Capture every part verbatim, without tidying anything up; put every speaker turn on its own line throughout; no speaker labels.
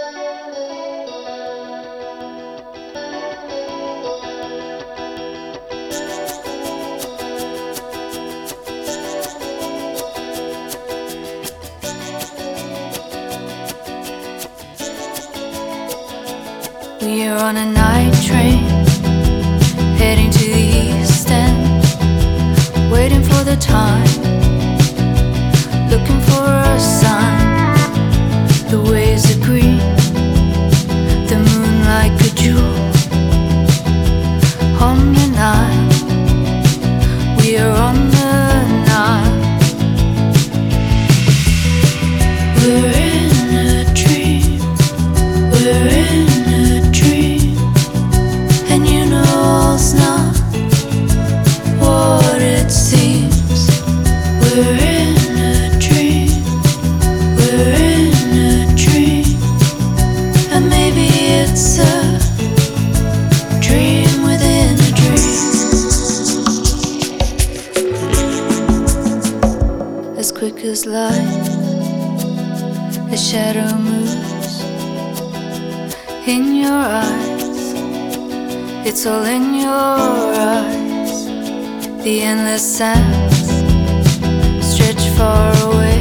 We're on a night train, heading to the east end, waiting for the time, looking for a sign. The waves are green, the moon like a jewel on the Nile. We are on the Nile. We're in a dream, we're in a dream, and you know it's not what it seems. We're in a dream, we're in a dream, and maybe it's a dream within a dream. As quick as light, a shadow moves in your eyes. It's all in your eyes. The endless sands stretch far away.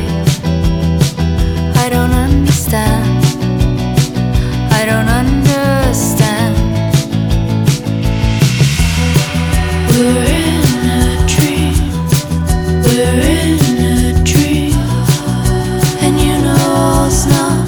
I don't understand, I don't understand. We're in a dream, we're in a dream, and you know it's not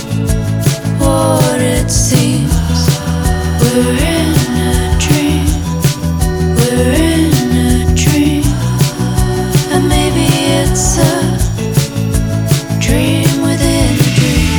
what it seems. We're in a dream, we're in a dream, and maybe it's a dream within a dream.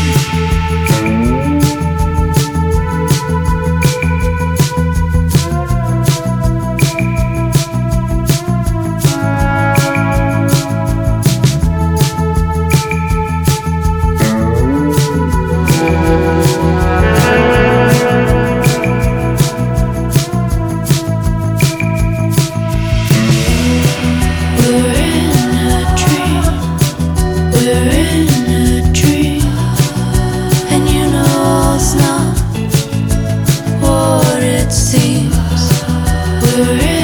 We're